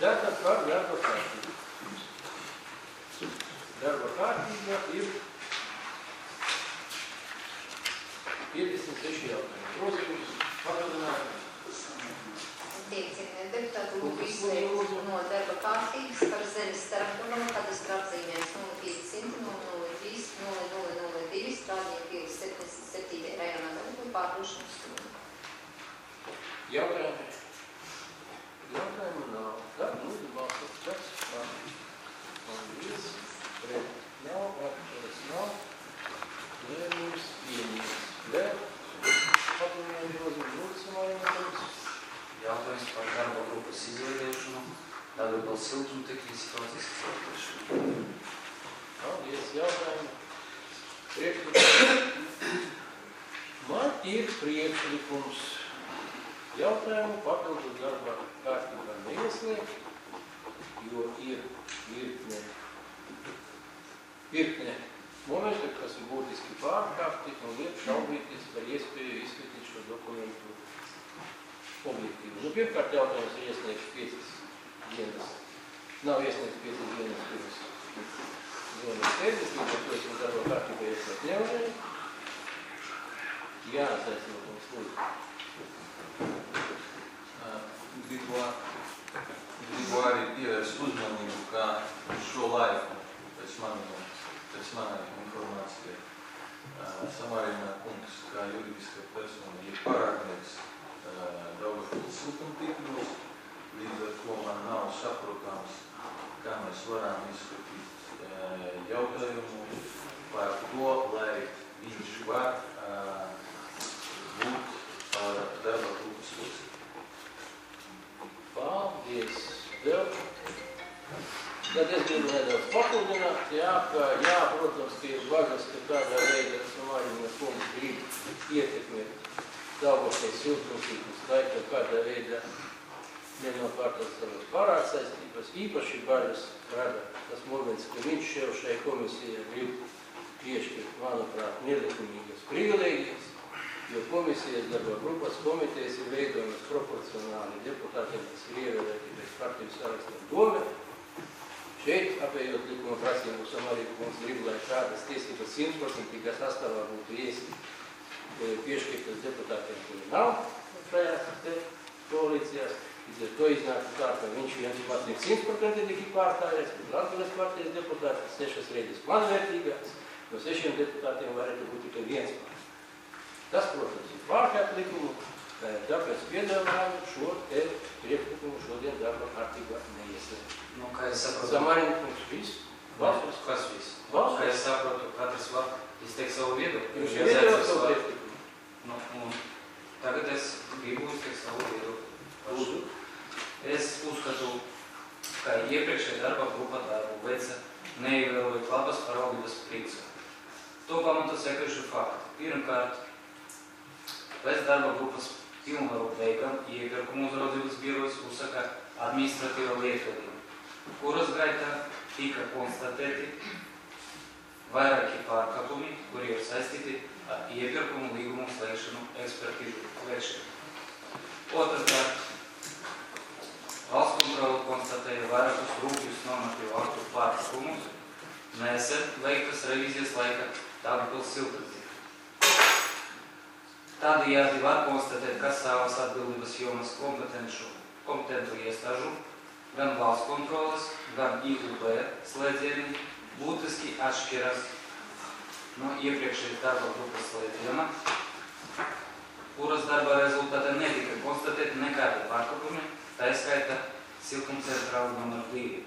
Tātad par darba kārtību. Darba kārtība ir 56 jautājumi. Grozījums, papildinājumi. Tiek cienījami deputāti, lūdzu izslēgt no darba kārtības par zemes starpprogramu kadastra apzīmējums 0500-03-0002 strādnieku ielas 77. rajonā darbu pārdošanas stundu. Jautājumi? Jautājumu nav. Tad lūdzu balsot pēc par. Paldies. Pret nav, atturas nav. Lēmums pieņems. Vēl papildinājumi grozījumi lūdzu samājumā. Jautājums par darba grupas izveidēšanu, Daugavpils siltumtekļu situācijas izvērtēšanu. Paldies, jautājumi. Priekšlikums. Man ir priekšlikums. Jautājumu papildus darba kārtībā neieslēgt, jo ir virkne momenti, kas ir būtiski pārkāpti un liek šaubīties par iespēju izskatīt šo dokumentu objektīvu. Nu, pirmkārt, jautājums ir iesniegts 5 dienas. Nav iesniegts 5 dienas pirms zonas tervis, līdz ar to es jau darba kārtībā iesniegt nevarēju. Jāatsaist no mums lūdzu. Gribu arī pievērst uzmanību, ka šo laiku pēc manai informācijai Samarina kungs kā juridiska persona ir parādnieks Daugavpils siltumtīklos, līdz ar to man nav saprotams, kā mēs varam izskatīt jautājumu par to, lai viņš var būt par darba grupas locekli. Paldies. Vēl. Tad es gribu nedaudz papildināt, protams, ka ir bažas, ka tādā veidā Samarina kungs grib ietekmēt Daugavpils siltumtīklus, lai kādā veidā nenopārtās savas parādsaistības. Īpaši bažas rada tas moments, ka viņš jau šai komisijai grib piešķirt, manuprāt, nelikumīgas privilēģijas, jo komisijas darba grupas komitejas ir veidojamas proporcionāli deputātiem, kas ir ievēlēti pēc partiju sarakstiem dome. Šeit, apējot likuma prasību, Samarina kungs grib, lai šādas tiesības 100% sastāvā būtu piešķirtas deputātiem, kuri nav šajās koalīcijās. Līdz ar to iznāca tā, ka viņš viens pats ir 100% pārstāvēs, bet Latvijas partijas deputāts 6 reizes mazvērtīgāks, no 6 deputātiem varētu būt tikai viens pārstāvs. Tas, protams, ir pārkāpt likumu, tāpēc piedāvājumu šo priekšlikumu šodien darba kārtībā neieslēgt. Nu, kā es saprotu... Samarina kungs viss? Balsos? Kas viss? Balsos? Kā es saprotu, katrs var izteikt savu viedokli. Viņš viedokli savu priekšlikumu. Nu, tagad es gribu izteikt savu viedokli. Lūdzu. Es uzskatu, ka iepriekšēja darba grupa darbu veica neievērojot labas paraugības priekšsaka. To pamata sekojuši fakti. Pirmkārt, pēc darba grupas pilnvaru beigām iepirkuma uzraudzības birojas uzsaka administratīva lietvedība, kuras gaitā tika konstatēti vairāki pārkāpumi, kuri ir saistīti ar iepirkumu līgumu slēgšanu ekspertīžu veikšanu. Otrkārt, valsts kontrole konstatēja vairākus rūpjus normatīvu aktu pārkāpumus nesen veiktas revīzijas laika Daugavpils siltumtīklā. Tādējādi var konstatēt, ka savas atbildības jomas kompetentu iestāžu, gan valsts kontroles, gan IUB slēdzieni būtiski atšķiras no iepriekšējas darba grupas slēdziena, kuras darba rezultātā netika konstatēti nekādi pārkāpumi, tā skaita siltumcentrāla nr. 2.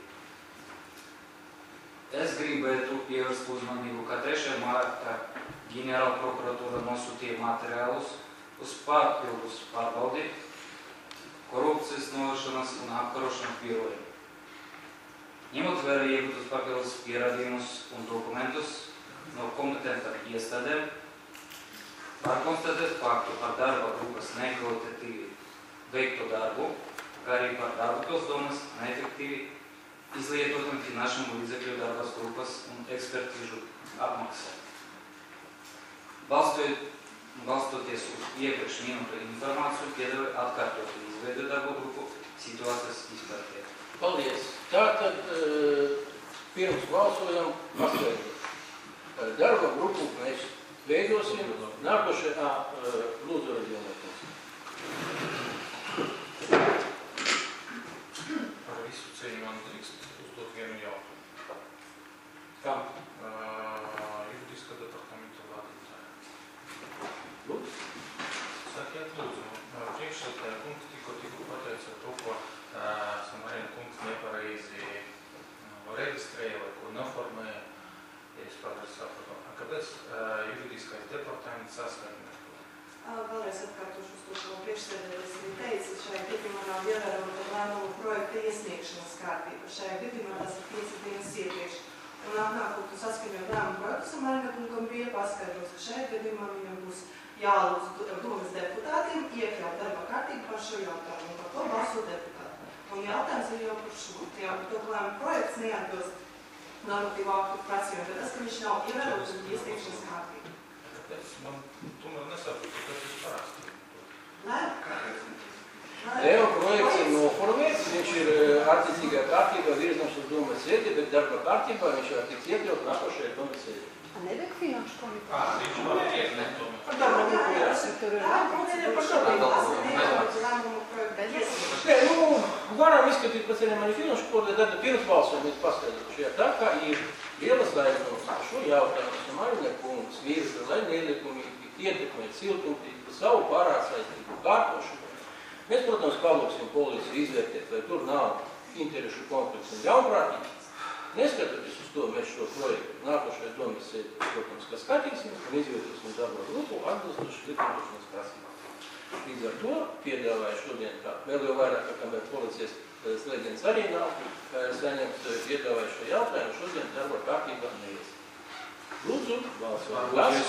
Es gribētu pievērst uzmanību, ka 3. martā ģenerāla prokuratūra nosūtīja materiālus uz papildus pārbaudi korupcijas novēršanas un apkarošanas birojiem. Ņemot vērā iegūtus papildus pierādījumus un dokumentus no kompetentām iestādēm, var konstatēt faktu par darba grupas nekvalitatīvi veikto darbu, kā arī par Daugavpils domas neefektīvi izlietotam finanšu līdzekļu darbas grupas un ekspertīžu apmaksā. Balstoties uz iepriekš minēto informāciju, piedāvāja atkārtot izveidu darba grupu situācijas izpētē. Paldies. Tātad pirms balsojam paskaidrošu. Darba grupu mēs veidosim. Nākošajā lūdzu reģionētājs. Par visu ceļu man drīkst uzdot vienu jautājumu. Kam? Juridiskā departamenta vadītāja. Lūdzu. Sakiet, lūdzu, priekšsēdētāja kungs tikko pateica to, ko Samarina kungs nepareizi reģistrēja vai ko noformēja. Es pareizi saprotu. Kāpēc juridiskais departaments saskaņo to? Vēlreiz atkārtošu uz to, ko priekšsēdētājs arī teica. Šajā gadījumā nav ievērota lēmuma projekta iesniegšanas kārtība. Šajā gadījumā tas ir 5 dienas iepriekš. Un atnākot un saskaņot lēmumu projektu, Samarina kungam bija paskaidrots, ka šajā gadījumā viņam būs jālūdz domas deputātiem iekļaut darba kārtību par šo jautājumu. Par to balso deputāti. Un jautājums ir jau par šo. Jā, par to, ka lēmuma projekts neatbilst normatīvu aktu prasībām, bet tas, ka viņš nav ievērots un iesniegšanas kārtība. Kāpēc? Man tomēr nesaprotu, kas ir parāstīt. Jau projekts ir noformēts, viņš ir attiecīgā kārtībā virzams uz domas sēdi, bet darba kārtībā viņš var tikt iekļaut nākošajā domas sēdi. Nevajag finanšu komiteju. Viņš var iekļaut tomēr. Par darba grupu, jā. Tur ir varam izskatīt pēc vienam arī finanšu kodē, tad pirms balsojam mēs paskaidrošu. Tā kā ir lielas aizdomas par šo jautājumu, Samarina kungs virza, lai nelikumi ietekmēt siltumtību, savu pārāsaistību kārtošanu. Mēs, protams, palūksim policiju izvērtēt, vai tur nav interešu konflikts un ļaunprātīgi. Neskatoties uz to, mēs šo projektu nākošajā domas sēdē, protams, ka skatīsim un izvietosim darba grupu atbilstoši likumdošanas prasībām. Līdz ar to piedāvāju šodien, vēl jau vairāk, kamēr policijas slēdziens arī nav saņemts, piedāvāju šo jautājumu, šodien darba kārtībā neies. Lūdzu, balsojam.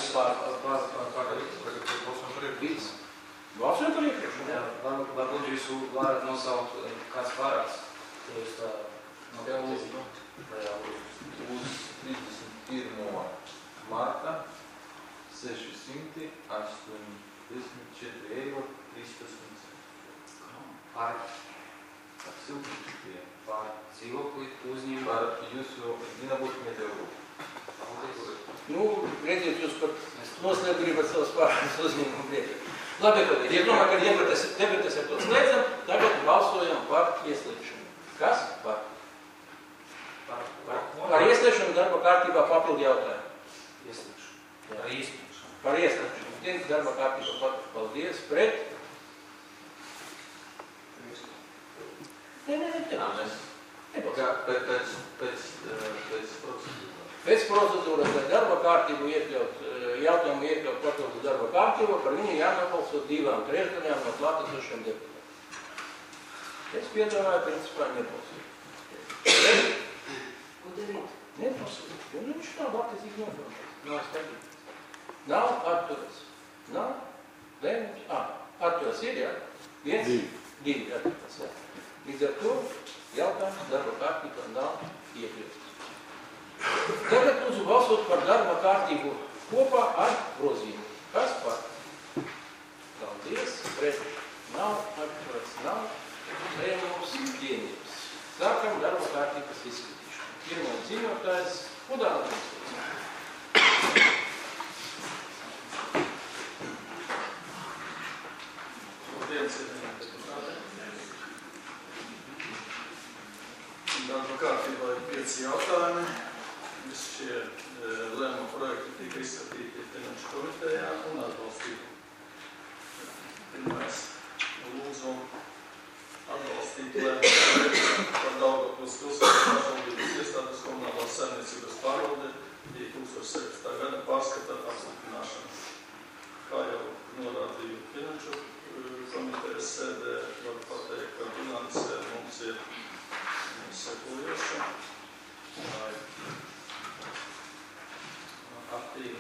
Balsojam par iepriekšu. Varbūt jūs varat nosaukt kāds pārāds. Uz 31. marta 684 eiro 13. Par Siltumtību. par dzīvokli uzņēmumu. Par jūsu Dinabūt meteoru. Nu, redziet, jūs pat noslēgt gribat savas pārādas uzņēmumu priekšā. Labi, kolēģi, es domāju, ka debates ar to slēdzam, tagad balsojam par ieslēgšanu. Kas? Par ieslēgšanu darba kārtībā papildu jautājumu. Ieslēgšanu. Par īstenošanu. Par ieslēgšanu. Dienas darba kārtībā papildu. Paldies. Pret? Nē. Pēc procedūras, lai darba kārtību jautājumu iekļaut papildu darba kārtību, par viņu jānobalso 2/3 no klātesošiem deputātiem. Es piedāvāju principā nebalsot. Nebalsot, jo viņš nav attiecīgi noformēts. Nav skatīts. Nav atturas. Nav lēmums. Atturas ir, jā? 1? 2 atturas, jā. Līdz ar to jautājums darba kārtībā nav iekļauts. Tagad lūdzu balsot par darba kārtību kopā ar grozījumu. Kas par? Paldies. Pret? Nav. Atturas nav. Lēmums pieņems. Sākam darba kārtības izskatīšanu. Pirmais ziņotājs Udāna kungs. Darba kārtībā ir 5 jautājumi. Visi šie lēmuma projekti tika izskatīti Finanšu komitejā un atbalstīti. Pirmais, lūdzu atbalstīt lēmuma projektu par Daugavpils pilsētas pašvaldības iestādes komunālās saimniecības pārvalde 2017. gada pārskata apstiprināšanu. Kā jau norādīju Finanšu komitejas sēdē, var pateikt, ka finansē mums ir sekojoša. Aktīvi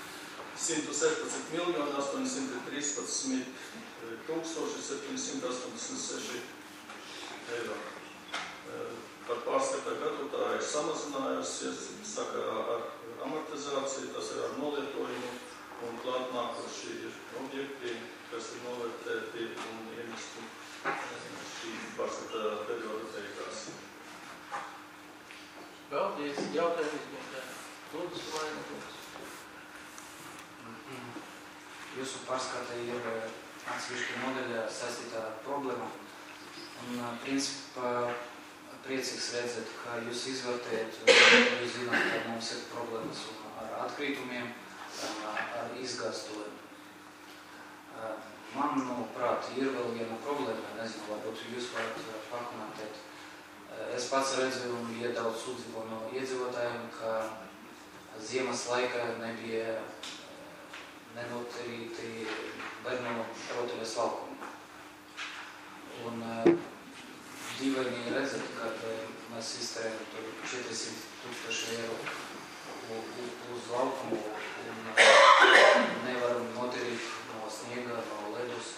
117.813.786 eiro. Par pārskatā gadu tā ir samazinājusies sakarā ar amortizāciju, tas ir ar nolietojumu un klāt nākoši ir objekti, kas ir novērtēti un iemesti šī pārskatā perioda beigās. pārskata ir atsevišķa nodaļa saistītā ar problēmu. Un, principā, priecīgs redzēt, ka jūs izvērtējat, jūs zināt, ka mums ir problēmas ar atkritumiem, ar izgāstuvēm. Manuprāt, ir vēl viena problēma, nezinu, varbūt jūs varat pakomentēt. Es pats redzu un iedaudz sūdzību no iedzīvotājiem, ka ziemas laikā nebija nenoterīti bērnu rotaļas laukumi. Un dīvaini redzēt, kad mēs iztērējam tur 400,000 eiro uz laukumu un nevaram noterīt no sniega, no ledus.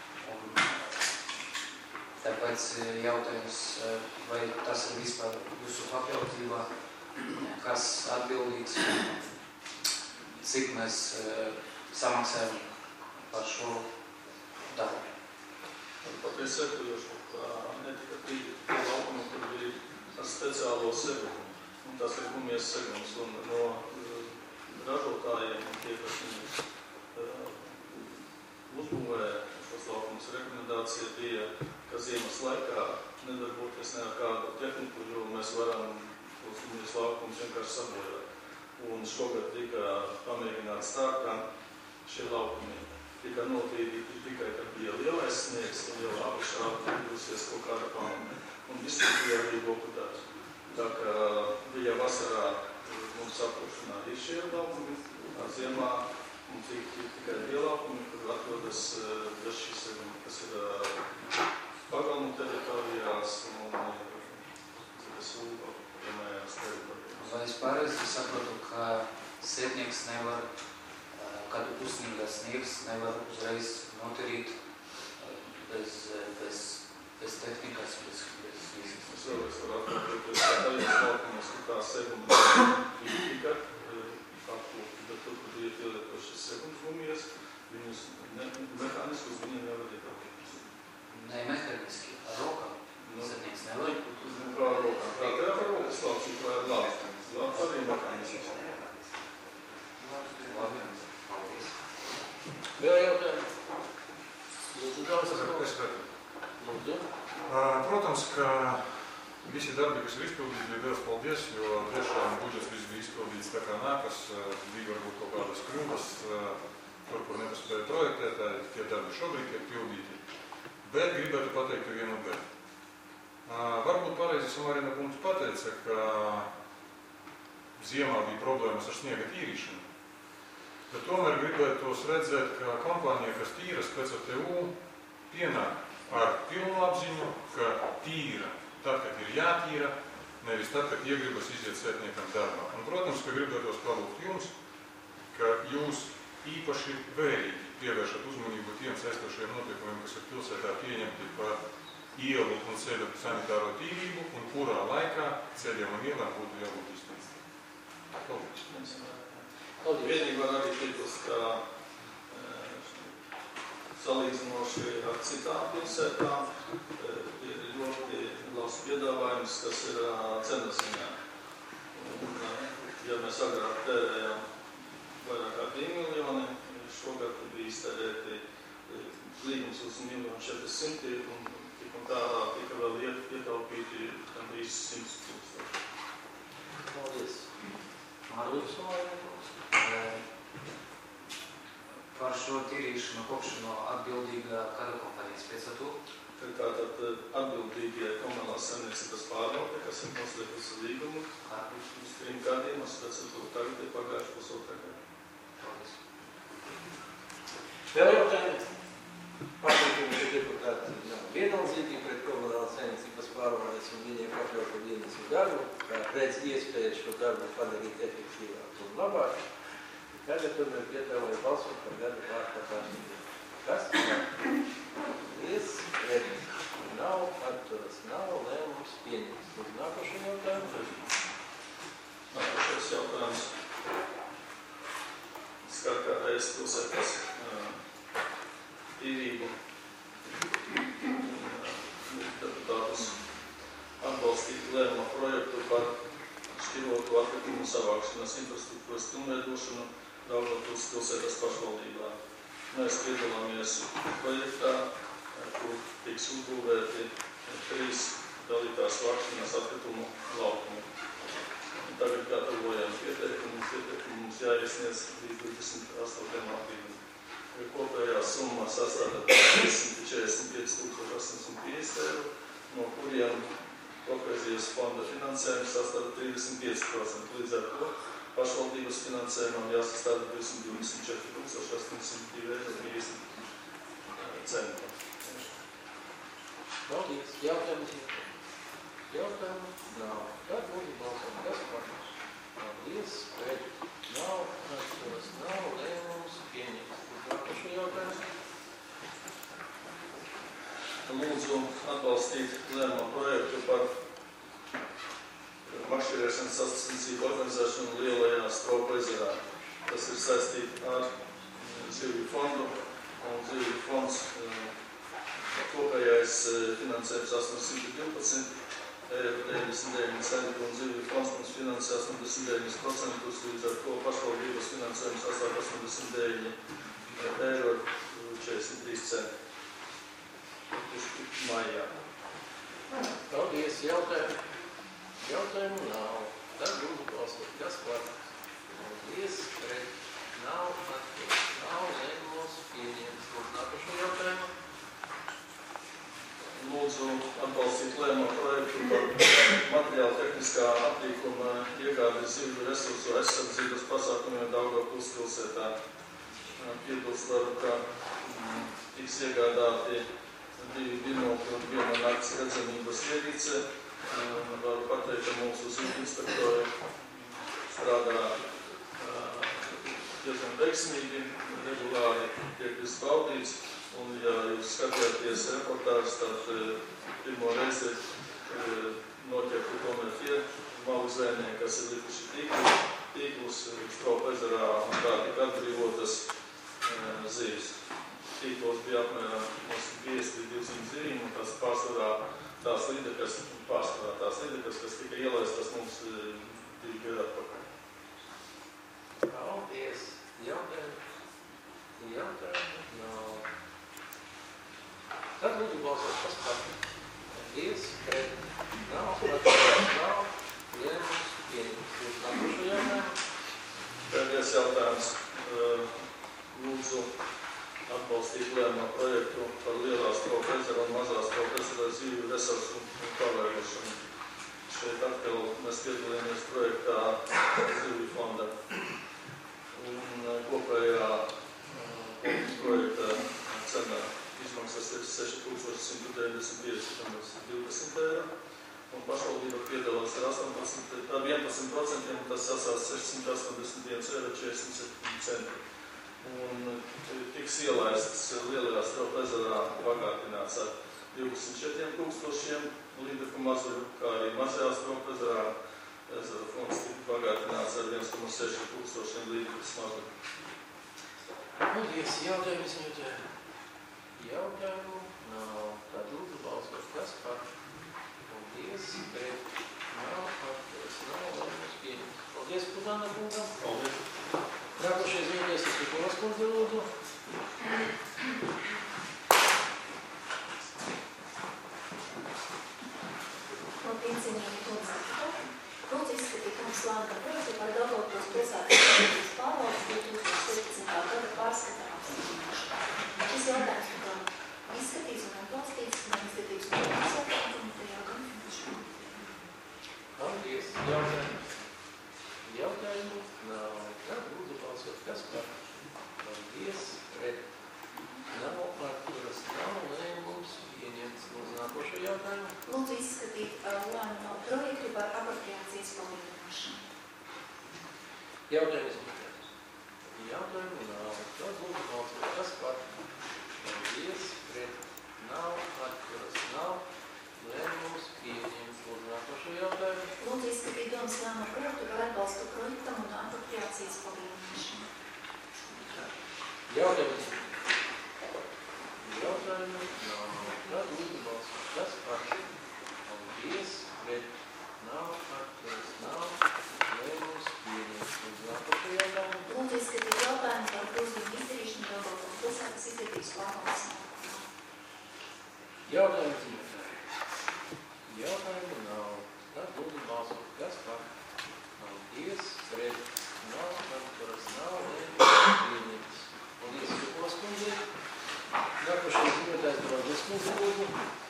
Tāpēc jautājums, vai tas ir vispār jūsu pakļautībā, kas atbildīgs, cik mēs samaksājam par šo darbu. Patreiz sekojošu, ka ne tikai tie laukumi, kur bija ar speciālo segumu, un tas ir gumijas segums, un no ražotājiem un tie, kas uzbūvēja šos laukumus, rekomendācija bija, ka ziemas laikā nedarboties ne ar kādu tehniku, jo mēs varam tos gumijas laukumus vienkārši sabojāt. Un šogad tika pamēģināts tā, ka šie laukumi tika notīrīti tikai, kad bija lielais sniegs un jau apakšā attīrusies kaut kāda palme. Un visi bija arī okupēti. Tā kā bija vasarā mums apkošanā ir šie laukumi, ziemā mums ir tikai tie laukumi, kur atrodas bez šīs seguma, kas ir pagalmu teritorijās un piemējās teritorijās. Vai es pareizi saprotu, ka sētnieks nevar, kad uzsnīgā sniegs, nevar uzreiz noterīt bez tehnikas, bez fizikas? Es vēlreiz varu atkārtot, ka tajās laukumos, kur tā seguma ir tikai apkopti, bet tur, kur ir pielietošas segums gumijas, viņus mehāniskus viņiem nevar ietaupīt. Ne mehāniski, ar rokām. Sētnieks nevar. Kā ar rokām. Tā te ar rokas lauks, kā ar lāstu. Lāsts arī mehānisks. Paldies. Vēl jautājumi? Lūdzu. Protams, ka visi darbi, kas ir izpildīti, ir liels paldies, jo tiešām budžets viss bija izpildīts tā kā nākas, bija varbūt kaut kādas kļūdas, tur, kur nepaspēja projektētāji, tie darbi šobrīd tiek pildīti. Bet gribētu pateikt vienu bet. Varbūt pareizi Samarina kungs pateica, ka ziemā bija problēmas ar sniega tīrīšanu. Bet tomēr gribētos redzēt, ka kompānija, kas tīra SpecATU, pienāk ar pilnu apziņu, ka tīra tad, kad ir jātīra, nevis tad, kad iegribas iziet sētniekam darbā. Un, protams, ka gribētos palūgt jums, ka jūs īpaši vērīgi pievēršat uzmanību tiem saistošiem notikumiem, kas ir pilsētā pieņemti par ielu un ceļu sanitāro tīrību, un kurā laikā ceļiem un ielām būtu jābūt iztīstīt. Paldies. Vienīgi var arī piebilst, ka salīdzinoši ar citām pilsētām ir ļoti labs piedāvājums, kas ir cenas ziņā. Ja mēs agrāk tērējām vairāk kā 2 miljoni, šogad bija iztērēti līgums uz 1,400,000 un tik un tā tika vēl ietaupīti gandrīz 100,000. Paldies. Par šo tīrīšanu kopšanu atbildīga kāda kompānija SpecATU? Tātad atbildīgie komunālās saimniecības pārvalde, kas ir noslēgusi līgumu uz 3 gadiem, SpecATU tagad ir pagājuši pusotrā gadu. Paldies. Vēl jautājumi? Pārteikumi, ka deputāti vienaldzīgi pret komunālās saimniecības pārvaldes un viņiem pakļautu dienas darbu, redz iespēju šo darbu padarīt efektīvāk un labāk. Tagad tomēr piedāvāju balsot par gadu pārkārtāšanu. Kas? Paldies. Pret. Nav, atturas nav, lēmums pieņems. Uz nākošo jautājumu. Nākošais jautājums. Skar kā reiz pilsētas tīrību. Deputātus atbalstīt lēmuma projektu par šķirotu atkritumu savākšanas infrastruktūras pilnveidošanu Daugavpils pilsētas pašvaldībā. mēs piedalāmies projektā, kur tiks uzbūvēti 3 dalītās vākšanas atkritumu laukumi. Tagad gatavojam pieteikumu mums jāiesniedz līdz 28. aprīlim. Kopējā summa sastāv 345 850 eiro, no kuriem kohēzijas fonda finansējums sastāv 35%. Līdz ar to pašvaldības finansējumam jāsastāv 224 802 eiro 50 centi. Paldies. Jautājums? Jautājumu? Nav. Tad būtu balsot. Kas par? Paldies. Pret. Nav. Atturas. Nav. Lēmums pieņems. Nākošo jautājumu. Lūdzu atbalstīt lēmumu projektu par makšķerēšanas sacensību organizēšanu Lielajā Stropu ezerā. Tas ir saistīti ar Zivju fondu, un Zivju fonds kopējais finansējums 812 eiro 99 centi, un Zivju fonds mums finansē 89%, līdz ar to pašvaldības finansējums sastāv 89 eiro 43 centi. Maijā. Paldies. Jautājumu? Jautājumu nav. Tad būtu balsot. Kas par? Paldies. Pret. Nav. Atturas. Nav. Lēmums pieņems. Nākošo jautājumu. Lūdzu atbalstīt lēmumu projektu par materiāla tehniskā aprīkuma iegādi zivju resursu aizsardzības pasākumiem Daugavpils pilsētā. Piebilst, ka tiks iegādāti 2 binokļi un 1 nakts redzamības ierīce. Varu pateikt, ka mūsu zivju inspektori strādā diezgan veiksmīgi, regulāri tiek viss baudīts. Un, ja jūs skatījāties reportāžas, tad pirmo reizi noķerti tomēr tie malu zvejnieki, kas ir likuši tīklus Stropu ezerā, un tā tika atbrīvotas zivis. Tīklos bija apmēram 50 līdz 200 zivīm, un tas pārsvarā tās līdekas, kas tika ielaistas mums divi gadi atpakaļ. Paldies. Jautājumu? Jautājumu? Nav. Tad lūdzu balsot. Kas par? Paldies. Pret. Nav. Atturas. Nav. Lēmums pieņems. Nākošo jautājumu. Pēdējais jautājums. Lūdzu atbalstīt lēmumu projektu par Lielā Stropu ezera un Mazā Stropu ezera zivju resursu pavērošanu. Šeit atkal mēs piedalījāmies projektā Zivju fonda. Un kopējā projekta cena izmaksas ir 6195,20 eiro. Un pašvaldība piedalās ar 11%, un tas sasās 681,47 eiro. Un tiks ielaists Lielajā Stropu ezerā bagātināts ar 24,000 līdekļu mazuļu, kā arī Mazajā Stropu ezerā ezera fonds tika bagātināts ar 1,600 līdekļu mazuļu. Paldies. Jautājums jautājumu. Jautājumu nav. Tad lūdzu balsot. Kas par? Paldies. Pret. Nav. Atturas. Nav. Lēmums pieņems. Paldies, Puzāna kungam. Paldies. Nākošais ziņoties ir Pikolas kundze, lūdzu. Cienījami koncerti. Lūdzu izskatīt mums lēmumu projektu par Daugavpils pilsētas pārvaldes 2017. gada pārskata apstiprināšanu. Šis jautājums tika izskatīts un atbalstīts gan izskatīts un atbalstīts komitejā, gan finanšu. Paldies. Jautājumu? Jautājumu nav. Tad lūdzu balsot. Kas par? Paldies. Pret. Nav. Atturas. Nav. Lēmums pieņemts. Lūdzu nākošo jautājumu. Lūdzu izskatīt lēmumu projektu par apropriācijas palielināšanu. Jautājums ir. Jautājumu nav. Tad lūdzu balsot. Kas par? Paldies. Pret. Nav. Atturas. Nav. Lēmums pieņemts. Lūdzu nākošo jautājumu. Lūdzu izskatīt domas lēmumu projektu par atbalstu projektam un apropriācijas palielināšanu. Jautājums ir. Jautājumu nav. Tad lūdzu balsot. Kas par? Paldies. Pret. Nav. Atturas. Nav. Lēmums pieņemts. Lūdzu nākošo jautājumu. Lūdzu izskatīt jautājumu par grozījumu izdarīšanu Daugavpils pilsētas Jautājums ziņotāji. Jautājumu nav. Tad lūdzu balsot. Kas par? Paldies. Pret. Nav. Atturas nav. Pieņemts. Paldies, Kukulas kundze. Nākošais ziņotājs Droģes kundze lūdzu.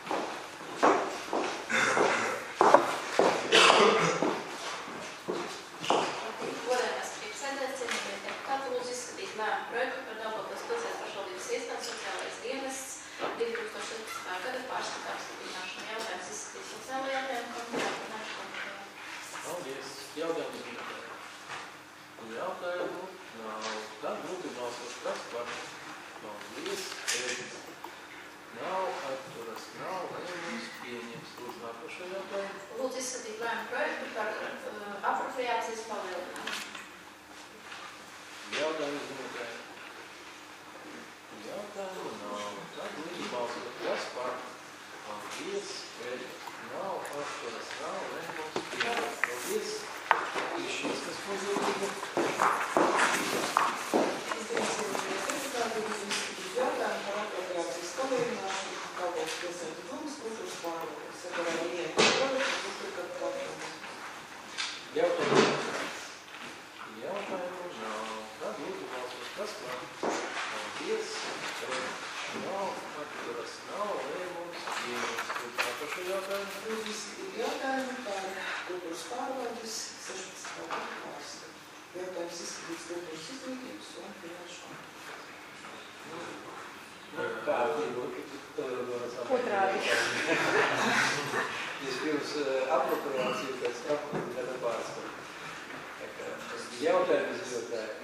Godājumās priekšsēdētājs, cienījamie deputāti, lūdzu izskatīt lēmumu projektu par Daugavpils pilsētas pašvaldības iestādes sociālais dienests 2017. gada pārskatu apstiprināšanu. Jautājums izskatīt sociālo jautājumu komitejā, finanšu komitejā. Paldies. Jautājums ziņotājai. Jautājumu nav. Tad lūdzu balsot. Kas par? Paldies. Pret. Nav. Atturas nav. Lēmums pieņems. Lūdzu nākošo jautājumu. Lūdzu izskatīt lēmumu projektu par apropriācijas palielinājumu. Jautājums ziņotājai. Jautājumu nav. Tad lūdzu balsot. Kas par? Paldies. Pret. Nav. Atturas nav. Lēmums pieņems. Paldies. Īšīskas pozīcija. Jautājumu par apropriācijas palielināšanu Daugavpils pilsētu domas kultūras pārvaldes sakarā lietu projektu uzturēt platformu. Jautājumu nav. Tad lūdzu balsot. Kas par? Paldies. Pret. Nav. Atturas nav. Lēmums pieņems. Lūdzu nākošo jautājumu. Lūdzu izskatīt jautājumu par kultūras pārvaldes 16. gadu pārskatu. Jautājums izskatīts kultūras izglītības un finanšu komitejā. Otrādi. Vispirms apropriāciju, pēc gada pārskatu. Jautājumu ziņotājai.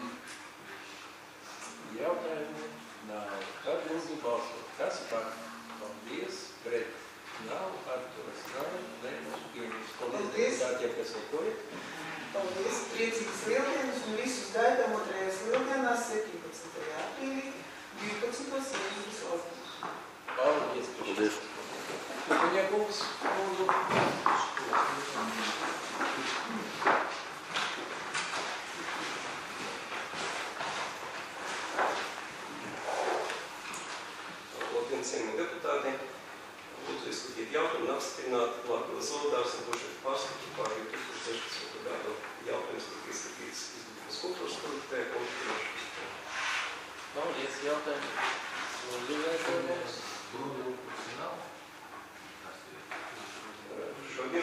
Jautājumu nav. Tad lūdzu balsot. Kas par? Paldies. Pret. Nav. Atturas nav. Lēmums pieņems. Paldies deputātiem, kas sekoja. Paldies. Priecīgas lieldienas un visus gaidām 2. lieldienās 17. aprīlī 12.00. Paldies. Paldies. Kukuņakungs, lūdzu. Labdien, cienījamie deputāti. Lūdzu izskatīt jautājumu un apstiprināt Latvijas Solidārs un budžeta pārskatu par 2016. gadu. Jautājums tika izskatīts Izglītības kultūras komitejā un finanšu komitejā. Paldies, jautājumu. Lūdzu, vērtējumus. Šodien,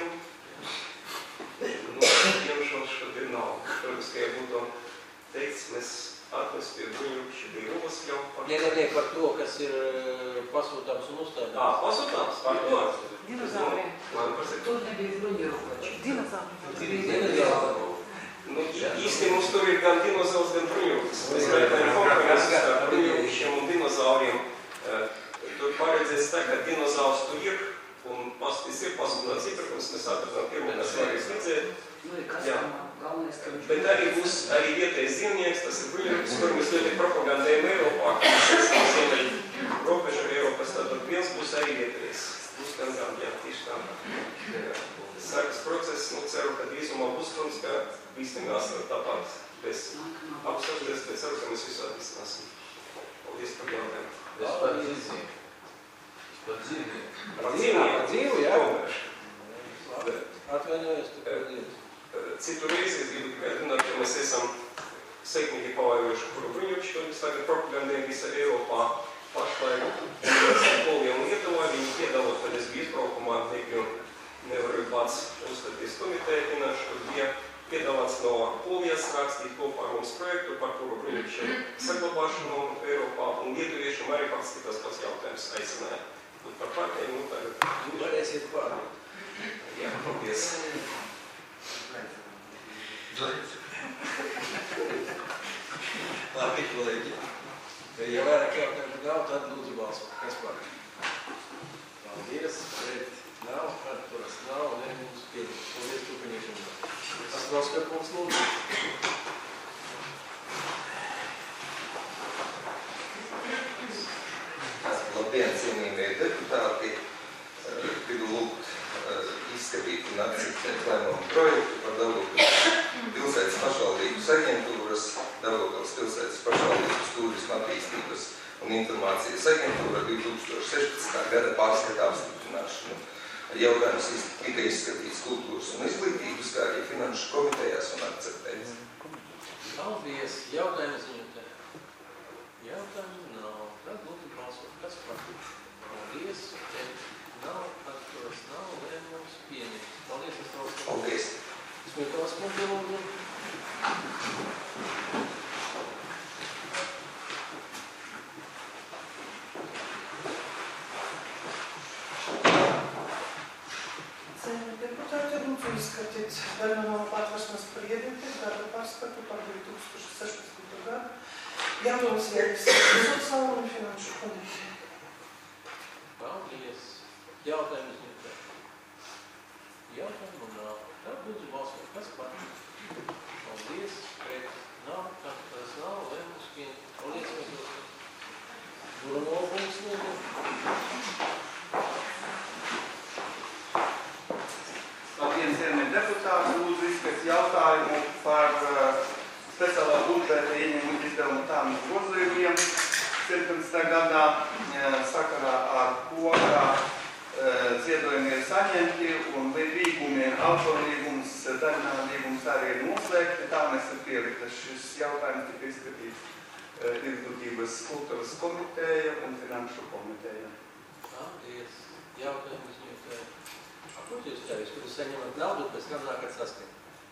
diemžēl šodien nav. Protams, ka ja būtu teikts, mēs atnes pie bruņuruši Dīruvas jau par... Nē, par to, kas ir pasūtāms un uzstādāms. Pasūtāms, par to. Dinozauriem. Man pasaka. Tur nebija bruņuruši. Nu, īsti mums tur ir gan dinozaurs, gan bruņuruks. Mēs gaidām kompromisus ar bruņurušiem un dinozauriem. Tur paredzēts tā, ka dinozaurs tur ir un pastis ir pazudināts iepirkums. Mēs atradām pirmo, kas varēs redzēt. Jā. Bet arī būs arī vietējais dzīvnieks, tas ir bruņuruks, kur mēs ļoti propagandējam Eiropā, kas ir ziemeļu robežu Eiropas, tātad viens būs arī vietējais. Būs gan, jā, tieši tā. Sākas process, nu ceru, ka drīzumā būs protams, ka īstenībā jāsaka tāpat bez apsardzes, bet ceru, ka mēs visu atrisināsim. Paldies par jautājumu. Par dzīvnieku. Par dzīvu, jā? Atvainojos, tu par dzīvu. Citu reizi es gribu tikai runāt, ka mēs esam sekmīgi pavājoši kuru bruņuši, un mēs tagad propagandējam visā Eiropā pašlaik. Polijā un Lietuvā viņi piedalot, kad es biju izbraukumā, nevaru pats uzstāties komiteja finanšu, kur bija piedalāts no Polijas rakstīt kopā ar mums projektu par kuru bruņuši saglabāšanu Eiropā, un lietuviešiem arī faktiski tas pats jautājums aicināja. Būt par partiju, nu tagad... Varēsiet pārūt. Jā, paldies. Labi, kolēģi. Ja vairāk jautājumu nav, tad lūdzu balsot. Kas par? Paldies, pret nav, atturas nav, lēmums pieņems. Paldies, Kukuņakungs. Astrovska kungs, lūdzu. Labdien, cienījamie deputāti. Gribu lūgt izskatīt un akceptēt lēmumu projektu par Daugavpils pilsētas pašvaldības aģentūras, Daugavpils pilsētas pašvaldības turisma attīstības un informācijas informācijas aģentūra 2016. gada pārskata apstiprināšanu. Jautājums tika izskatīts kultūras un izglītības, kā arī finanšu komitejās un akceptēts. Paldies. Jautājums ziņotē. Jautājumu nav. Tad lūdzu balsot. Kas par? Paldies. Nav, atturas nav, lēmums pieņemts. Paldies, es tavs. Paldies. Smietovas punkti lūdzu. Deputāti lūdzu izskatīt Daļmanovā patvarsmes priedīti darba pārskatu par 2016. gadu. Jaunos vietas sociālo un finanšu komiteju. Paldies. Jautājums ziņotē. Jautājumu nav. Tad lūdzu balsot. Kas par? Paldies. Pret. Nav. Tas nav. Lēmums pieņemts. Paldies, mēs lūdzu. Buranova punkts lūdzu. Labdien, cienījamie deputāti, lūdzu izskatīt jautājumu par speciālā budžeta ieņēmumu izdevumu tām grozījumiem 17. gadā sakarā ar ko, ka ziedojumi ir saņemti un līgumi, autorlīgums, daļinājumlīgums arī ir noslēgti. Tā mēs ir pieliktas. Šis jautājums tika izskatīts Izglītības kultūras komiteja un finanšu komiteja. Paldies. Jautājums ziņotē. Ko jūs tevis, kur jūs saņemat naudu, pēc tam nākat saskatīt?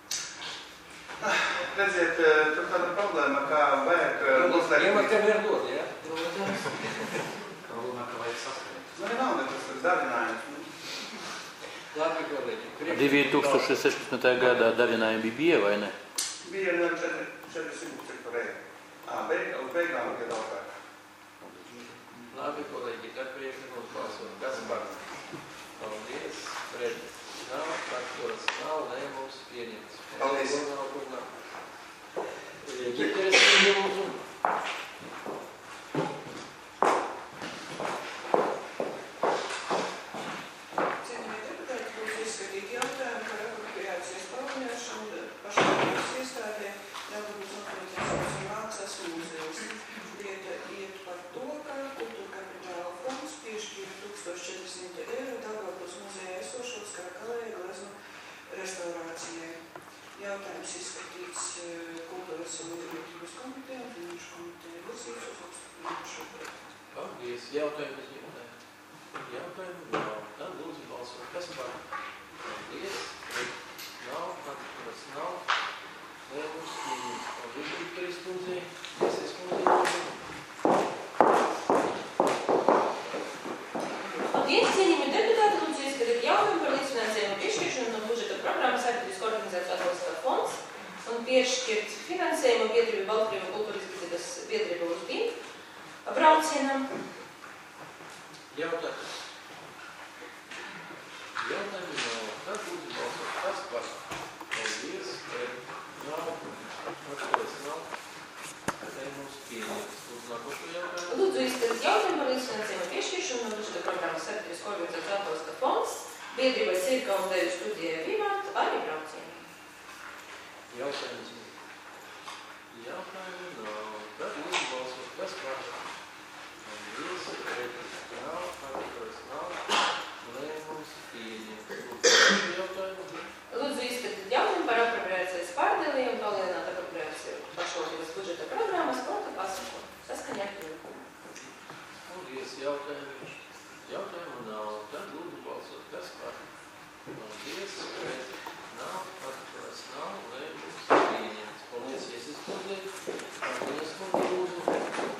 Redziet, tur tāda problēma, kā vajag noslēgt... Iemat, ka var dot, ja? Problēma, ka vajag saskatīt. Nu, nav nekas ir daļinājums. Labi, kolēģi. 2016. gadā daļinājumi bija, vai ne? Bija 400 cik par eiro. Uz beigām ir daudz. Labi, kolēģi, tad priekšā mums balsot. Kas par? Paldies. Pret. Nav, atturas nav, lēmums pieņemts. Paldies. Ģiteres lūdzu. Cienījamie deputāti, lūdzu izskatīt jautājumu par apropriācijas palielināšanu pašvaldības iestādē Daugavpils Nacionālais mākslas mūzejs. Lieta iet par to, ka Kultūra kapitāla fonds piešķīra 1400 eiro Daugavpils muzejā esošos Karakalēja gleznu restaurācijai. Jautājums izskatīts Kultūras un izglītības komiteja un finanšu komiteja. Lūdzīgs uz apstiprināšu projektu. Paldies. Jautājumu ziņotē. Jautājumu nav. Tad lūdzu balsot. Kas par? Paldies. Nav, atturas nav. Lēmums pieņemts. Paldies, Viktoris kundzei. Mēs kundzei. Paldies, cienījamie deputāti, lūdzu izskatīt jautājumu par līdzfinansējumu piešķiršanu no budžeta programmas Sabiedrisko organizāciju atbalsta fonds un piešķirt finansējumu biedrību Baltkrievu kultūras izglītības biedrību uz BIM braucienam. Jautājums. Jautājumu nav. Tad lūdzu balsot. Kas par? Paldies. Pret. Nav. Atturas nav. Lēmums pieņemts. Lūdzu nākošo jautājumu. Lūdzu izskatīt jautājumu par līdzfinansējumu piešķiršanu no budžeta programmas Sabiedrisko organizāciju atbalsta fonds biedrībai Cirka un Deju studijai Vivant arī braucienam. Jautājums. Jautājumu nav. Tad lūdzu balsot. Kas par? Paldies. Pret. Nav. Atturas nav. Lēmums pieņemts. Lūdzu jautājumu. Lūdzu izskatīt jautājumu par apropriācijas pārdalījumu un palielināt apropriāciju pašvaldības budžeta programmas sporta pasākumu saskaņā ar priekšlikumu. Paldies. Jautājumu. Jautājumu nav. Tad lūdzu balsot. Kas par? Paldies. Pret. Nav. Atturas nav. Lēmums pieņemts. Paldies. Iesis kundzei. Paldies, kundze, lūdzu.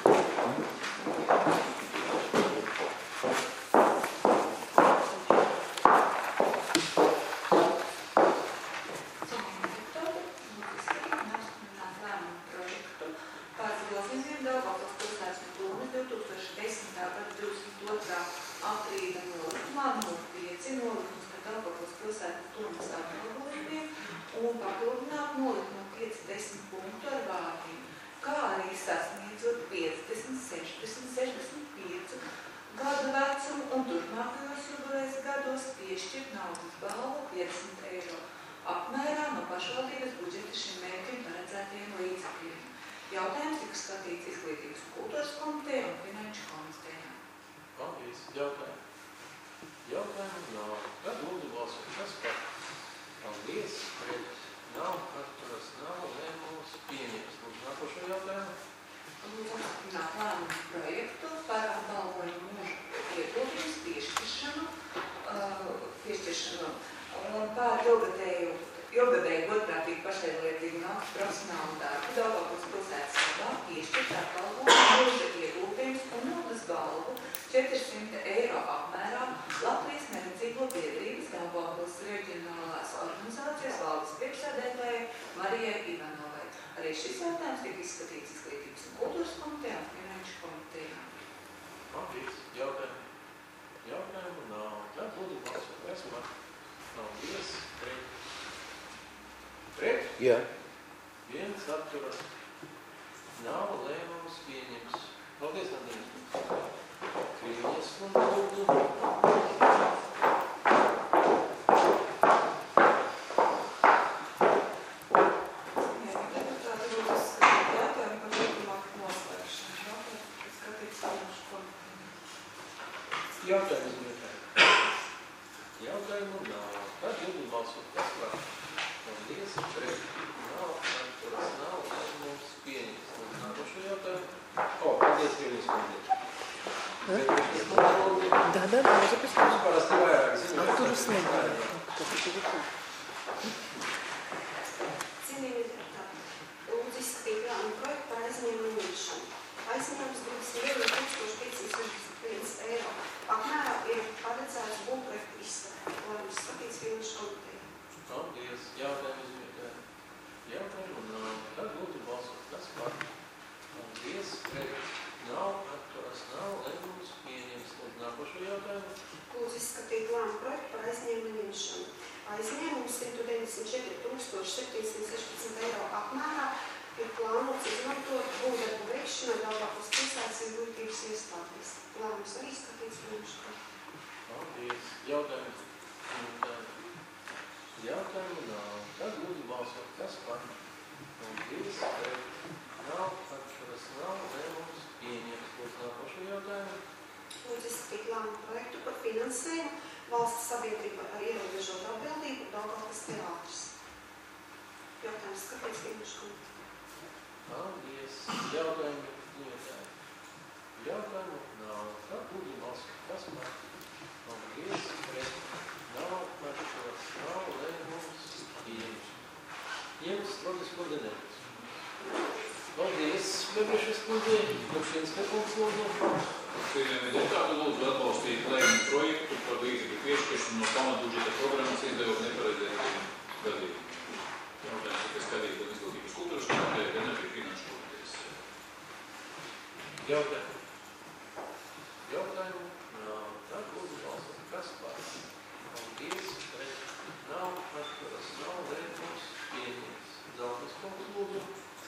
Un papildināt nolikuma 5-10 punktu ar vārdiem, kā arī sasniedzot 50, 60, 65 gadu vecumu un turpmākajos jubilejas gados piešķirt naudas balvu 50 eiro apmērā no pašvaldības budžeta šim mērķim paredzētajiem līdzekļiem. Jautājums tika skatīts Izglītības un kultūras komitejā un Finanšu komitejā. Paldies. Jautājumu nav. Tad lūdzu balsot. Kas par? Paldies. Pret nav, atturas nav, lēmums pieņems. Lūdzu nākošo jautājumu. Lūdzu apstiprināt lēmumu projektu par apbalvojumu mūža ieguldījums piešķiršanu un par ilgadēju godprātīgu pašaizliedzīgu nākas profesionālu darbu Daugavpils pilsētas labā piešķirt apbalvojumu mūža ieguldījums un naudas balvu 400 eiro apmērā Latvijas neredzīgo biedrības Daugavpils reģionālās organizācijas valdes priekšsēdētājai Marijai Ivanovai. Arī šis jautājums tiek izskatīts Izglītības un kultūras komitejā un Finanšu komitejā. Paldies. Jautājumu nav. Tad lūdzu balsot. Kas par? Paldies. Pret? Jā. Viens atturas. Nav, lēmums pieņems. Paldies, Andrijas. Krīņas un lūdzu. Jautājumu nav. Tad lūdzu balsot. Kas par? Paldies. Pret? Nav, atturas. Nav, lēmums pieņems. Lūdzu nākošo jautājumu. Paldies, Krīņas kundze. Да, записываю. Артур Снегов. Cienījamie deputāti, lūdzu izskatīt lēmumu projektu par aizņēmumu ņemšanu. Aizņēmums 21,561 eiro apmērā ir paredzēts būvprojektu izstrādē. Lēmums skatīts Finanšu komitejā. Paldies. Jautājumu nav. Tad lūdzu balsot. Kas par? Paldies. Pret? Nav, atturas nav, lēmums pieņems. Lūdzu nākošo jautājumu. Lūdzu izskatīt lēmumu projektu par aizņēmumu ņemšanu. Aizņēmums 194,716 eiro apmērā ir plānots izmantot būvdarbu veikšanai Daugavpils pilsētas izglītības iestādēs. Lēmums arī skatīts Finanšu komitejā. Paldies. Jautājumu nav. Tad lūdzu balsot. Kas par? Paldies. Pret? Nav, atturas nav, lēmums pieņems. Lūdzu nākošo jautājumu. Lūdzu izskatīt lēmumu projektu par finansējumu valsts sabiedrība ar ierobežotu atbildību Daugavpils teātris. Jautājums skatīts Finanšu komitejā. Paldies. Jautājumu nav. Tad lūdzu balsot. Kas par? Paldies. Pret? Nav, atturas nav, lēmums pieņems. Jums, Rodis Koordinētājs. Paldies, Bebrešas kundze, Lukšinska kungs lūdzu. Cienījamie deputāti, lūdzu atbalstīt lēmumu projektu par līdzekļu piešķiršanu no pamatbudžeta programmas izdevuma neparedzētiem gadījumiem. Jautājums tika skatīts gan Izglītības kultūras komitejā, gan arī Finanšu komitejas. Jautājumu nav. Tad lūdzu balsot. Kas par? Paldies, pret? Nav, atturas nav, lēmums pieņems. Zeltas kungs lūdzu.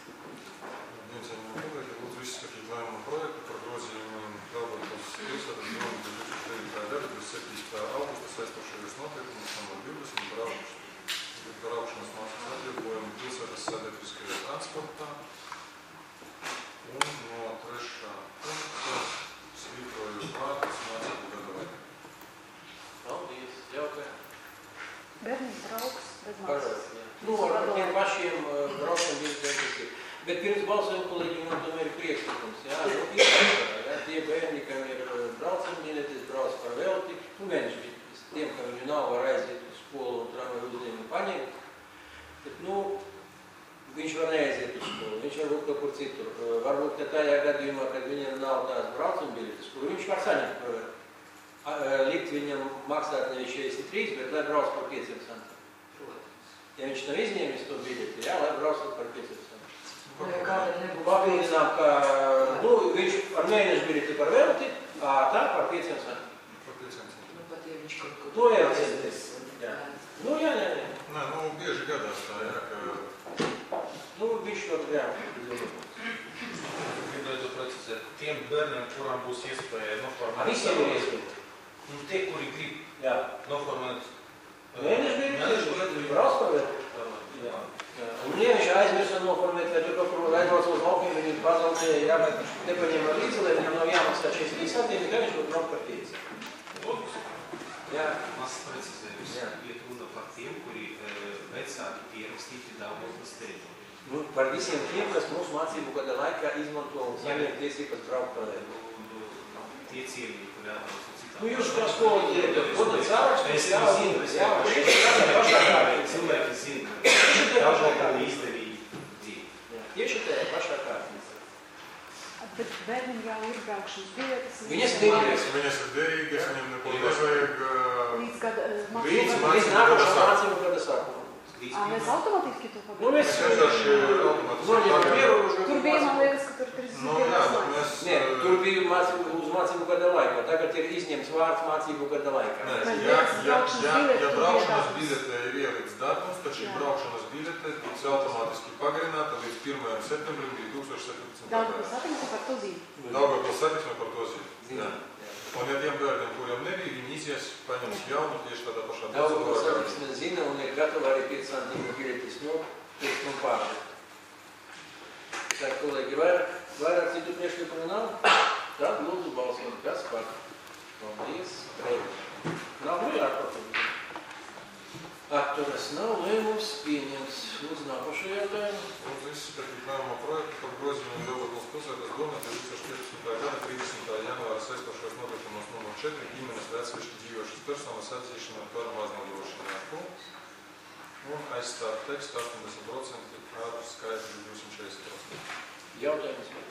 Lūdzu izskatīt lēmumu projektu par grozījumiem Daugavpils pilsētas domu 2009. gada 27. augusta saistošajos notiekumus numur 20 par augšanas mākslas atvieglojumu pilsētas sabiedriskajā transportā. Un no 3. punkta svītroju vārdus mācību gada laikā. Paldies. Jautājumu. Bērnības draugs bez maksas. Ar tiem pašiem braucam bija. Bet pirms balsojuma kolēģi man tomēr ir priekšlikums. Tie bērni, kam ir braucambiļetes, brauc par velti, mēneši tiem, kam viņu nav, var aiziet uz skolu un tramvaju uzņēmumu paņemt. Bet, viņš var neaiziet uz skolu, viņš var būt kaut kur citur. Varbūt, ka tajā gadījumā, kad viņam nav tās braucambiļetes, kur viņš var saņemt par velti. Likt viņam maksāt nevis 43, bet lai brauc par 5 centiem. Ja viņš nav izņēmis to biļeti, lai brauc par 5 centiem. Papildinām, ka viņš ar mēnešu biļeti par velti, tā par 5 centiem. To jau centēs. Jā. Jā. Nē, bieži gadās tā, ka... Viņš to grāv. Gribētu precizēt, tiem bērniem, kurām būs iespēja noformēt... Visiem ir iespēja. Tie, kuri grib noformēt... Mēnešu biļeti, brauc par velti. Un ja viņš aizmirsa noformēt, vai tur kaut kur aizbrauc uz laukiem, viņi pazaudēja, jā, bet nepaņem līdzi, lai viņam nav jāmaksā šīs 3 attieni, ka viņš būtu braukt par 5. Jā. Mazs precizējums. Iet runa par tiem, kuri vecāki pierakstīti Daugavpils teritorijā. Nu, par visiem tiem, kas mūsu mācību gada laikā izmanto un saņem tiesības braukt par Tie ciemīgi, kuri atbrauc no citām. Nu, jūs kā skolu dodat sārakstus, es zinu, cilvēki zina, ka Daugavpilī izdevīgi dzīvi. Tieši tajā pašā kārtībā. Bet bērniem jau ir braukšanas biļetes. Viņas derīgas. Viņas ir derīgas, viņam neko nevajag. Līdz gada Līdz nākošā mācību gada sākumā. Mēs automātiski to pagādām? Nu, mēs vienkārši automātiski. Tur bija, man liekas, ka tur 35 laiks. Nē, tur bija uz mācību gada laikā. Tagad ir izņemts vārds mācību gada laikā. Ja braukšanas biļete ir ielikts datums, tad šī braukšanas biļete tiks automātiski pagarināta līdz 1. septembrim 2017. Daugavpils satiksme par to zīmi. Daugavpils satiksme par to zīmi. Un ja tiem bērniem, kuriem nebija, viņi izies, paņems jaunu tieši tādā pašā Daugavpils satiksme zina un ir gatava arī 5 centīmu biļetes nopirkt un pārdot. Saka, kolēģi, vairāk citu priekšlikumu nav? Tad lūdzu balsot. Kas par? Paldies. Nav vairāk par. Atturas nav, lēmums pieņems. Lūdzu nākošo jautājumu. Lūdzu izskatīt lēmumu projektu par grozījumu Daugavpils pilsētas domē 2015. gada 30. janvāra saistošos notikumos numur 4 ģimenes atsevišķi dzīvošas personas atzīšana ar paramās nodrošinājumu. Un aizstāt tekstu 80% ar skaitli 240%. Jautājums par.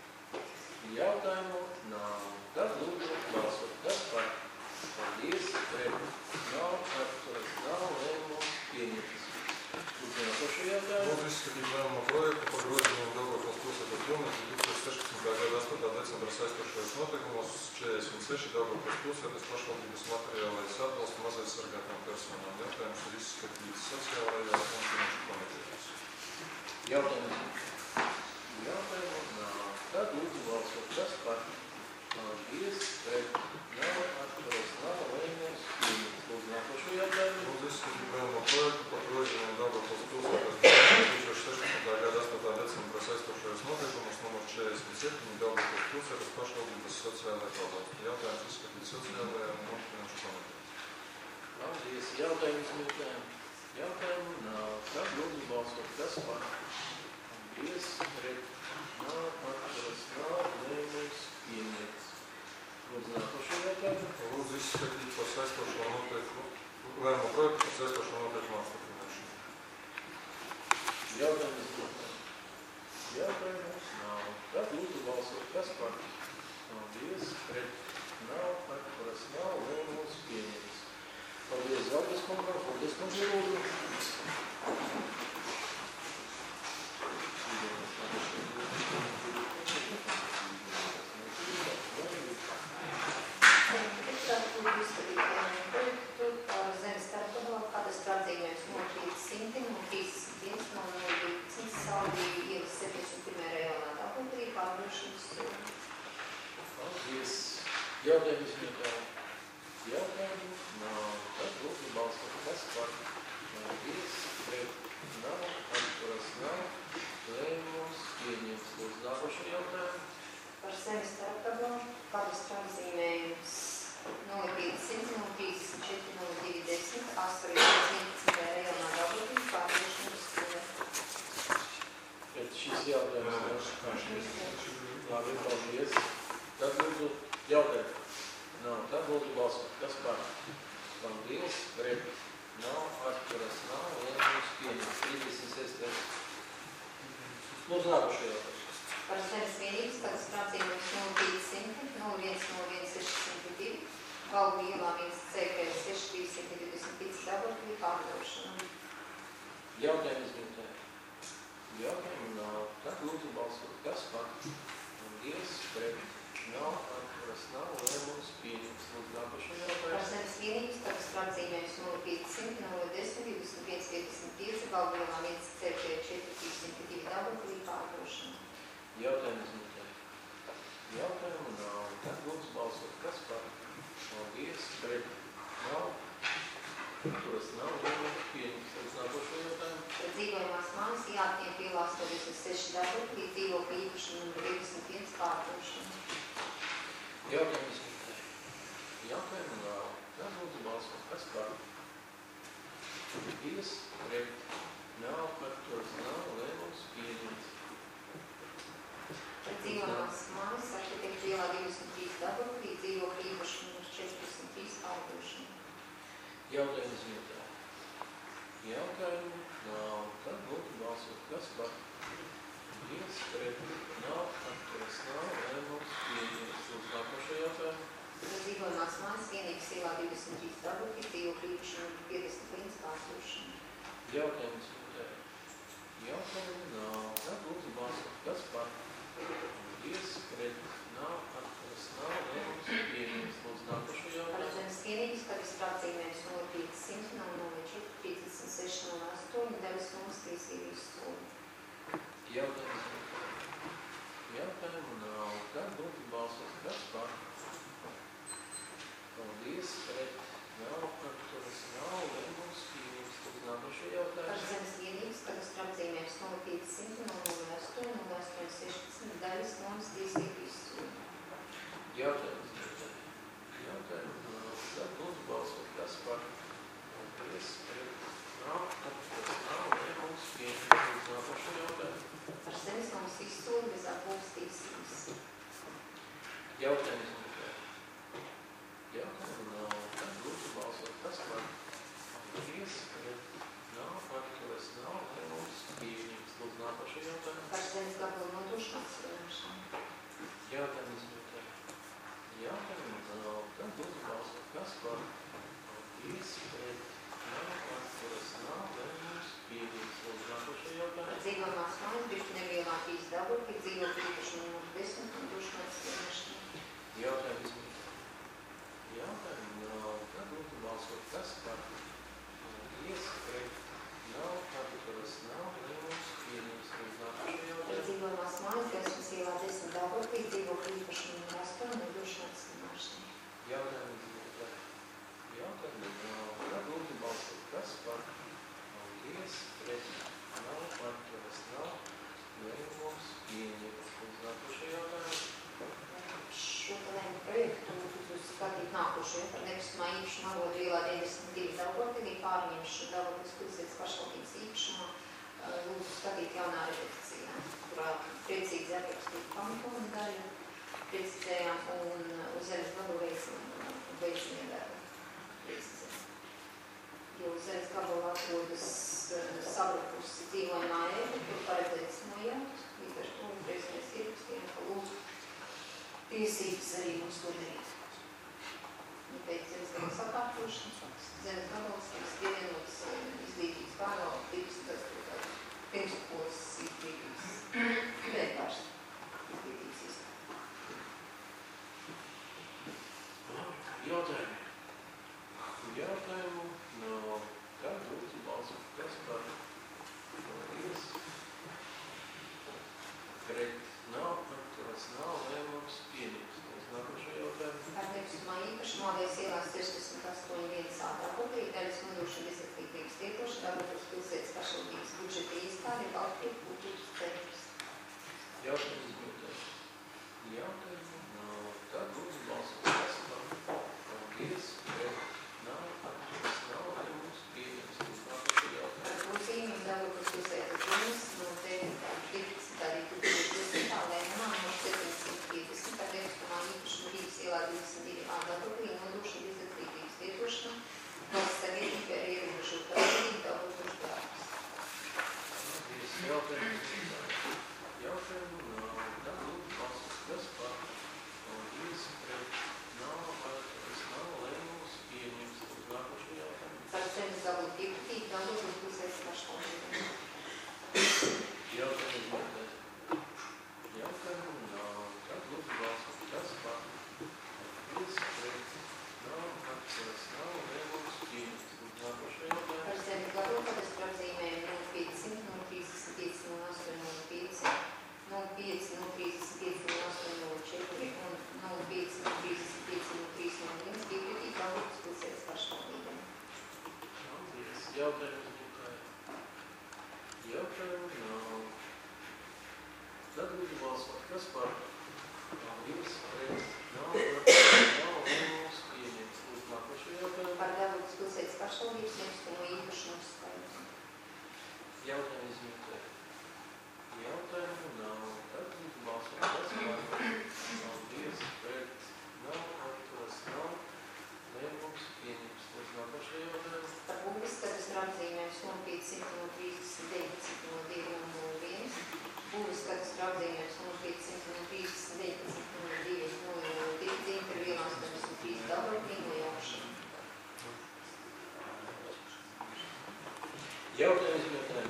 Jautājumu nav. Tad lūdzu balsot. Kas par? Paldies. Nav, atturas nav, lēmums pieņems. Lūdzu nākošo jautājumu. Lūdzu izskatīt lēmumu projektu par grozījumu Daugavpils pilsētas domē 2016. gada 8. decembra saistošos notikumos 46 Daugavpils pilsētas pašvaldības materiālais atbalstu mazaizsargātām personām. Jautājums ir izskatīts sociālajā un finanšu komitejās. Jautājums. Jautājumu nav. Tad lūdzu balsot. Kas par? Paldies. Nav, atturas nav, lēmums pieņems. Lūdzu nākošo jautājumu. Lūdzu izskatīt lēmumu projektu par grozījumu Daugavpils pilsētas domē 2016. gada 8. decembra saistošos notikumos numur 47 Daugavpils pilsētas pašvaldības sociālajā atbalstu. Jautājums izskatīt sociālajā un finanšu komitejās. Paldies. Jautājums minūtēm. Jautājumu nav. Tad lūdzu balsot. Kas par? Paldies. Nav, atturas nav, lēmums pieņems. Lūdzu nākošo jautājumu. Lūdzu izskatīt par saistošo noteikumu, lēmumu projektu par saistošo noteikumu apstiprināšanu. Jautājums minūtēm. Jautājums nav. Tad lūdzu balsot. Kas par? Paldies. Nav, atturas nav, lēmums pieņems. Paldies Zalgas kungam. Paldies kundze lūdzu. Zemes starppadomu kadastra atzīmējums no 300 un 31 no 012 Saldīju ielas 71. rajonā Daugavpilī pārdošanas summa. Paldies. Jautājums minūtēm. Jautājumu nav. Tad lūdzu balsot. Kas par? Paldies. Nav, atturas nav, lēmums pieņems. Lūdzu nākošo jautājumu. Par zemes starppadomu kadastra atzīmējums 0500 no 34 no 210 811. rajonā Daugavpilī pārdošanas summa. Bet šis jautājums labi, paldies. Tad lūdzu jautājumu. Nav, tad lūdzu balsot. Kas par? Paldies. Nav, atturas nav, lēmums pieņems. 36. Lūdzu nākošo jautājumu. Par zemes vienības kadastra atzīmējums 0500 01 602 Valgu ielā 1CK 6325 Daugavpilī pārdošana. Jautājums minūtēm. Jautājumu nav. Tad lūdzu balsot. Kas par? Paldies. Nav, atturas nav, lēmums pieņems. Lūdzu nākošo jautājumu. Par zemes vienības kadastra atzīmējums 0500 010 25 55 Valgu ielā 1CK 4302 Daugavpilī pārdošana. Jautājums minūtēm. Jautājumu nav. Tad lūdzu balsot. Kas par? Paldies. Nav. Atturas nav, lēmums pieņems. Lūdzu nākošo jautājumu. Par dzīvojamās mājas jāatņem pielāstoties uz 6 dabūkļi, dzīvokļu īpašumu un 21 pārdošanu. Jautājums izmitēji. Jautājumu nav. Tad lūdzu balsot. Kas par? Pies, pret, nav, atturas nav, lēmums pieņemts. Par dzīvojamās mājas arhitektu ielā 23 dabūkļi, dzīvokļu īpašumu un 43 pārdošanu. Jautājums izmitēji. Jautājumu nav. Tad lūdzu balsot. Kas par? Pies, pret, nav, atturas nav, lēmums pieņemts. Lūdzu nākošo jautājumu. Par dzīvojamās mājas vienības ielā 23 dabūkļi, dzīvokļu īpašumu un 51 pārdošanu. Jautājums izmitēji. Jautājumu nav. Tad lūdzu balsot. Kas par? Pies, pret, nav, atturas nav, lēmums pieņemts. Lūdzu nākošo jautājumu. Par zemes vienības katastrācījumiem no 500 nav no 36 no 8 devis mums tiesības soli. Jautājums izmitēji. Jautājumu nav. Tad lūdzu balsot. Kas par? Paldies, pret, nav, atturas nav, lēmums pieņemts. Lūdzu nākošo Par jautājumu. zemes vienības katastrācijumiem no 500 no 8 no 816 devis mums tiesības soli. Jautājums izmitēji. Jautājumu nav. Tad lūdzu balsot. Kas par? Paldies, pret, nav, atturas nav, lēmums pieņemts. Lūdzu nākošo jautājumu. Par zemes mums izsoli bez apgūst tiesības. Jautājums izmitēji. Jautājumu nav. Tad lūdzu balsot. Kas par? Paldies, pret, nav, atturas nav, lēmums pieņemts. Lūdzu nākošo jautājumu. Par zemes gabalu nodošanu atsevišķi. Jautājums izmitēji. Jautājumu nav. Tad lūdzu balsot. Kas par? Paldies, pret, nav, atturas nav, lēmums pieņemts. Lūdzu nākošo jautājumu. Par dzīvojamās mājas bišķi nevienā 3 dabūkļi, dzīvokļu īpašumu no 10 un došanu atsevišķi. Jautājumu izmitēji. Jautājumu nav. Tad lūdzu balsot. Kas par? Paldies, pret, nav, atturas nav, lēmums pieņemts. Lūdzu nākošo Par jautājumu. dzīvojamās mājas Gelsmas ielā 10 dabūkļi, dzīvokļu īpašumu no 8 un došanu atsevišķi. Jautājumu izmitēji. Jautājumu nav. Tad lūdzu balsot. Kas par? Paldies, pret, nav, atturas nav, lēmums pieņemts. Lūdzu nākošo jautājumu. Šo lēmu projektu jūs skatīt nākošo, par nekustamā īpašuma avotu ielā 92 dabūkļi, pārņemšu dabūkļus pilsētas pašvaldības īpašumā, lūdzu skatīt jaunā redakcijā, kurā priecīgi aprakstīt pamatoma daļu, precizējām un uz zemes gabalu veicam ievēru precizējumu. Jo uz zemes gabalu atrodas sabrukusi dzīvojamā ēka, kur paredzēts nojaukt, līdz ar to reiz mēs ierakstījām, ka lūdzu tiesības arī mums to darīt. Un pēc zemes gabalas sakārtošanas, zemes gabalas tiks pievienots izglītības pārvalde, pirmsskolas izglītības, vienkārši izglītības izglītības. Jautājumu. Jautājumu nav. Tad lūdzu balsot. Kas par? Paldies. Pret, nav, atturas nav, lēmums pieņemts. Lūdzu nākošo jautājumu. Par nekustamā īpašumā Vējas ielās 68.1 dabūkļi, daļas nodošana izglītības lietošana, dabūkļus pilsētas pašvaldības budžeta iestāde, Baltkrievu kultūras centrs. Jautājumu izmitēji. Jautājumu nav. Tad lūdzu balsot. Kas par? Paldies. Pret, nav, atturas nav, lēmums pieņemts. Lūdzu nākošo jautājumu. Par grozījumiem dabūkļus pilsētas domas no 9.12. arī 2010. lēmumā no 750 par nekustamā īpašuma Rīgas ielā 22 dabūkļi nodošana izglītības lietošana, valsts savienība ar ierobežotu atbildību dabūkļu darbus. Paldies. Jautājumu izmitēji. Jautājumu nav. Tad lūdzu balsot. Kas par? Paldies. Pret, nav, atturas nav, lēmums pieņemts. Lūdzu nākošo jautājumu. Par zemes gabalu tīpatību dabūkļu pilsētas pašvaldībai. Jautājumu izmitēji. Jautājumu nav. Tad lūdzu balsot. Kas par? Paldies. Pret, nav, atturas nav, lēmums pieņemts. Lūdzu nākošo jautājumu. Par zemes gabalu katastrofzīmēm no 500, no 35, no 8, no 5, no 5, no 35, no 8, no 4 un no 5, no 35, no 3, no 1 piekritīgi dabūkļus pilsētas pašvaldībai. Paldies. Jautājumu izmitēji. balsot. Kas par? Paldies. Pret. Nav lēmums pieņemts. Lūdzu, nākošo jautājumu. Par Daugavpils pilsētas pašvaldības nekustamo īpašumu skaitu. Jautājumu izmētē. Jautājumu nav. Tad lūdzu balsot. Kas par? Paldies. Pret. Nav atturas. Nav lēmums pieņemts. Lūdzu, nākošo jautājumu. Par būviskatastru apzīmējumu summu 539,0201. Būviskatastru apzīmējumu summu 539,0202. Dzintervielu 83 Daugavpils jaukšana. Jautājumu izmētē.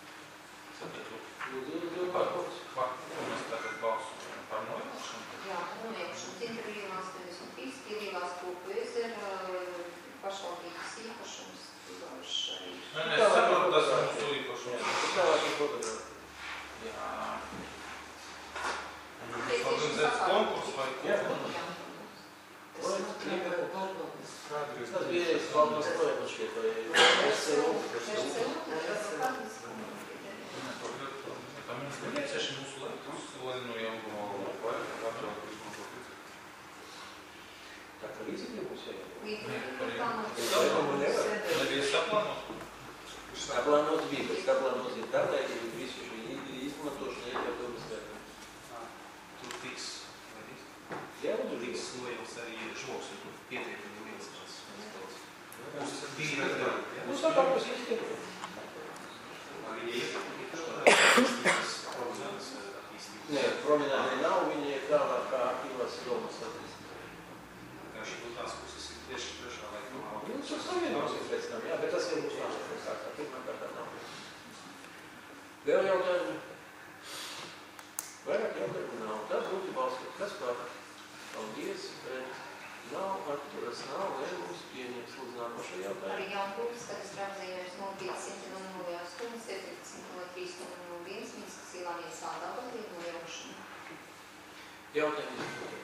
Mēs tagad balsojam par nojaukšanu. Jā, nojaukšana. Dzintervielu 83 Pielīvās Kopu ezera pašvaldības īpašums. Nē, es saprotu, tas ir mūsu īpašums. Tālāk ir fotogrāfi. Jā. Jūs organizēt konkursu vai ko? Tas bija galvenais projekts šeit, vai SCU? Tam mums nepieciešami mūsu laikus, lai nu jau vairāk izmantot. Tā kā līdzekļi būs Nebija saplānot? Saplānots bija, bet saplānots ir tā, lai visu šī izmantošana ir jau domāts. Tur tiks, vai tiks? Jā, tur tiks nojauts arī žoks, ja tur pietiekami liels tas. Mums ir tīra dara. Mums tā kā mums iztiek. Arī ietekmi, Nē, prominēti nav, viņi ir tālāk kā aktīvās domas attīstīt. Kā šī no tās puses ir tieši trešā laikā. Mums uz savienības ir pēc tam, jā, bet tas ir mūsu nākotnes kārtā, pirmā kārtā nav. Vēl jautājumi? Vairāk jautājumu nav. Tad lūdzu balsot. Kas par? Paldies, pret. Nav atturas, nav lēmums pieņemts. Lūdzu nākošo jautājumu. Arī Jaunpilsētas apzīmējums 0508 170301 Minskas ielā 1 Daugavpils nojaukšana. Jautājums.